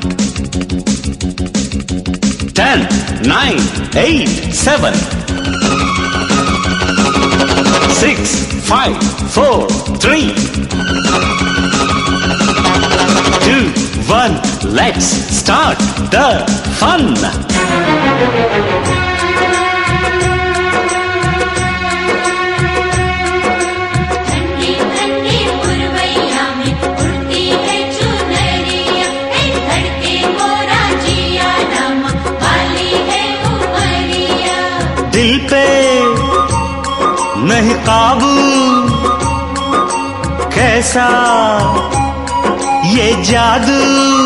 10, 9, 8, 7, 6, 5, 4, 3, 2, 1. Let's start the fun. दिल पे नहीं काबू, कैसा ये जादू।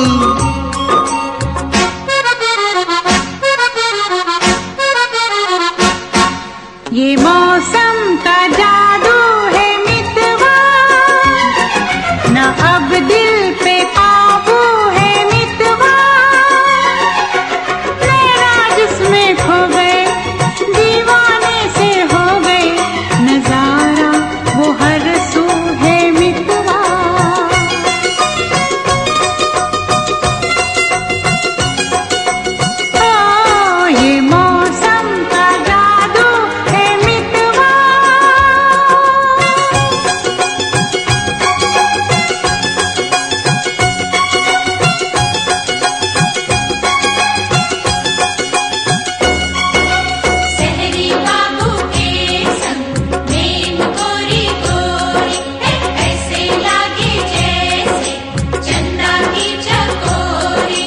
ये मौसम का जादू है मितवा, ना अब दिल पे काबू है मितवा। मेरा जिसमें खो गए, दीवाने से हो गए, नजारा वो हर सू है मितवा। ये मौसम का जादू है मितवा। सहरी बाबू के संग मेन गोरी गोरी है, ऐसे लागे जैसे चंदा की चकोरी।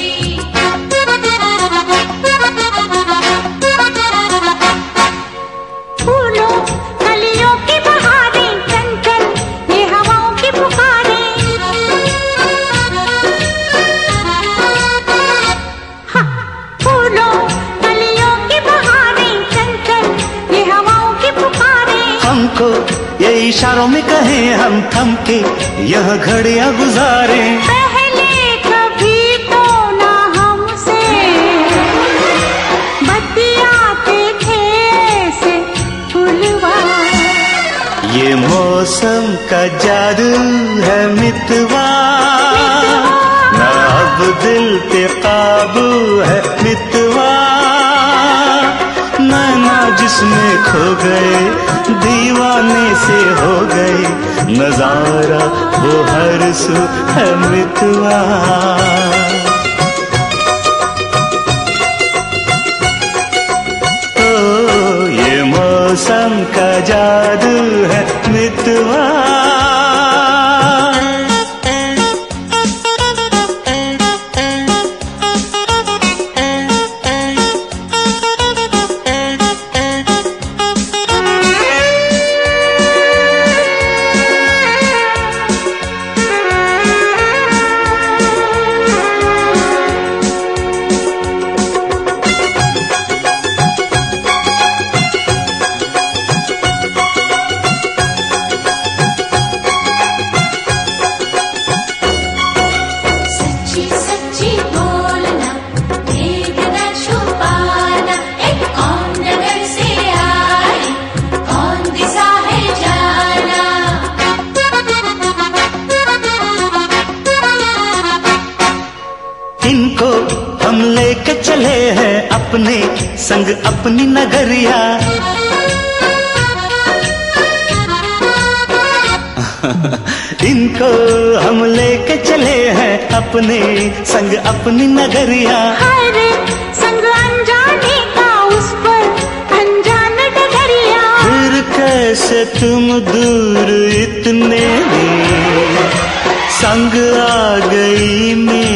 फूलों कलियों की बहारें चंचल, ये हवाओं की पुकारें। हाँ, फूलों कलियों की बहारें चंचल, ये हवाओं की पुकारें। हमको ये इशारों में कहें हम थम के यह घड़ियां गुजारें। पहले कभी तो ना हमसे बतियाते थे ऐसे फूलवा। ये मौसम का जादू है मितवा, ना अब दिल पे काबू है मितवा। नैना जिसमें खो गए, दीवाने से हो गए, नजारा वो हर सू है मितवा। ओ ये मौसम का जादू है मितवा। सच्ची सच्ची बोलना, भेद न छुपाना, एक कौन नगर से आई, कौन दिशा है जाना। इनको हम लेके चले हैं अपने संग अपनी नगरिया। इनको हम लेके चले हैं अपने संग अपनी नगरिया। हर संग अनजाने का उस पर अनजान डगरिया। फिर कैसे तुम दूर इतने संग आ गई मेरी